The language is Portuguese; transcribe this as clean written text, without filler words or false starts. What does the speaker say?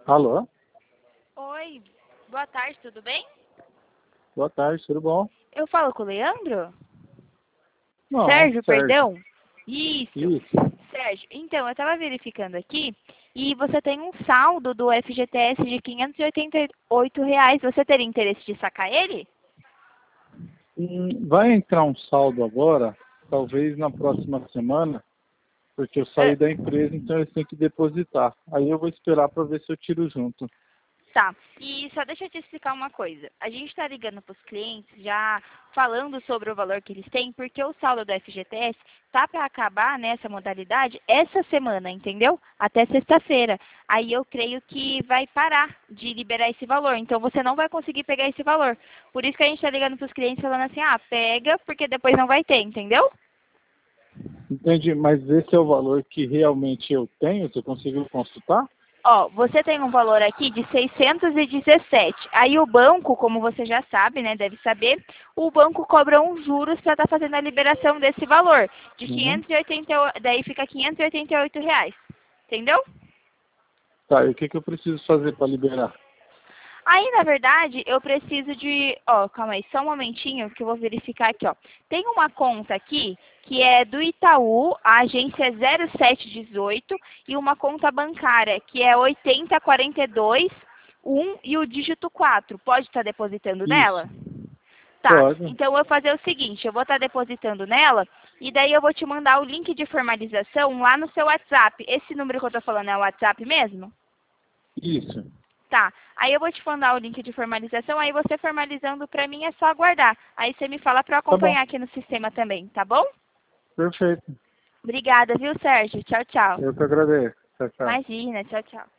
Alô? Oi, boa tarde, tudo bem? Boa tarde, tudo bom? Eu falo com o Leandro? Não, Sérgio, Sérgio. perdão? Isso, Isso. Sérgio. Então, eu estava verificando aqui e você tem um saldo do FGTS de R$ 588. Você teria interesse de sacar ele? Vai entrar um saldo agora, talvez na próxima semana, porque eu saí É, da empresa, então eles têm que depositar. Aí eu vou esperar para ver se eu tiro junto. tá. E só deixa eu te explicar uma coisa. A gente está ligando para os clientes já falando sobre o valor que eles têm, porque o saldo do FGTS tá para acabar nessa modalidade essa semana, entendeu? Até sexta-feira. Aí eu creio que vai parar de liberar esse valor. Então você não vai conseguir pegar esse valor. Por isso que a gente está ligando para os clientes falando assim, pega, porque depois não vai ter, entendeu? Entendi, mas esse é o valor que realmente eu tenho? Você conseguiu consultar? Ó, você tem um valor aqui de 617. Aí o banco, como você já sabe, né, deve saber, o banco cobra uns juros para estar fazendo a liberação desse valor. De Uhum. 580, daí fica R$ 588. Entendeu? Tá, e o que eu preciso fazer para liberar? Aí, na verdade, eu preciso de... Ó, calma aí, só um momentinho que eu vou verificar aqui, ó. Tem uma conta aqui que é do Itaú, a agência é 0718, e uma conta bancária que é 8042 e o dígito 4. Pode estar depositando Isso. nela? Tá, Pode. então eu vou fazer o seguinte, eu vou estar depositando nela e daí eu vou te mandar o link de formalização lá no seu WhatsApp. Esse número que eu tô falando é o WhatsApp mesmo? Isso. Tá, aí eu vou te mandar o link de formalização, aí você formalizando pra mim é só aguardar. Aí você me fala pra eu Tá bom. acompanhar aqui no sistema também, tá bom? Perfeito. Obrigada, viu, Sérgio? Tchau, tchau. Eu que agradeço. Tchau, tchau. Imagina, tchau, tchau.